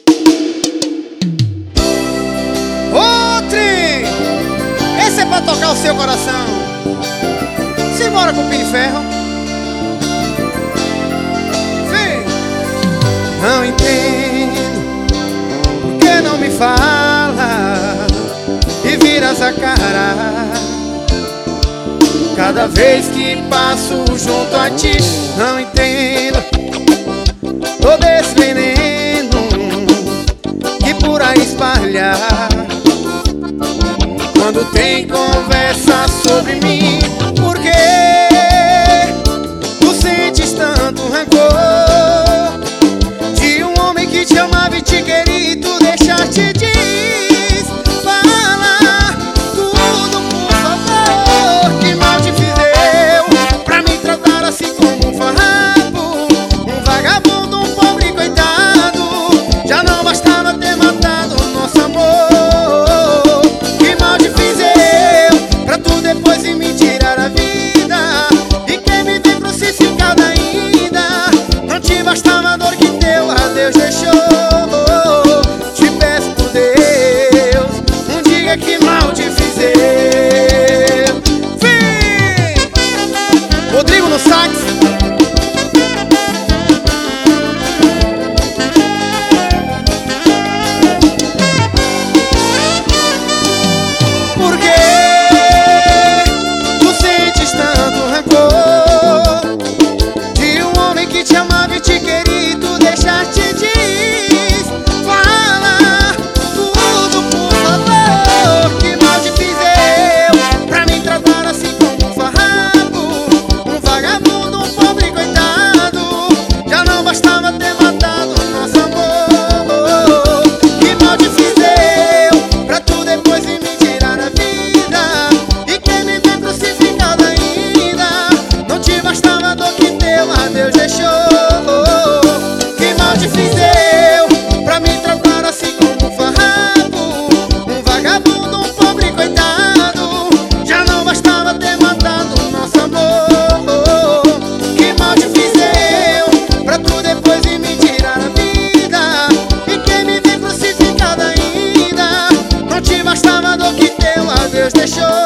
Ô trem, esse é pra tocar o seu coração. Simbora com o Pin Ferro. Vem. Não entendo por que não me fala e viras a cara cada vez que passo junto a ti. Não entendo todo esse veneno que por aí espalha quando tem conversa sobre mim. Por que tu sentes tanto rancor de um homem que te amava e te queria e tu deixaste de ir? Fala tudo, por favor. Que mal te fiz eu pra me tratar assim como um farrapo, um vagabundo, um pobre coitado? Já não bastava ter matado o nosso amor. Que mal te fiz eu pra tu depois ir me tirar a vida? E quem me vê crucificado ainda, não te bastava a dor que teu adeus deixou. Te peço por Deus, não diga que mal te fiz eu. Vem! Rodrigo no sax. Por que tu sentes tanto rancor de um homem que te amava e te queria e tu deixaste de ir? Fala tudo, por favor. Que mal te fiz eu pra me tratar assim como um farrapo, um vagabundo, um pobre coitado? Já não bastava ter matado o nosso amor. Que mal te fiz eu pra tu depois ir me tirar a vida? E quem me vê crucificado ainda, não te bastava a dor que teu adeus deixou. Que mal te fiz eu pra me tratar assim como um farrapo, um vagabundo, um pobre coitado? Já não bastava ter matado o nosso amor. Que mal te fiz eu pra tu depois ir me tirar a vida? E quem me vê crucificado ainda, não te bastava a dor que teu adeus deixou.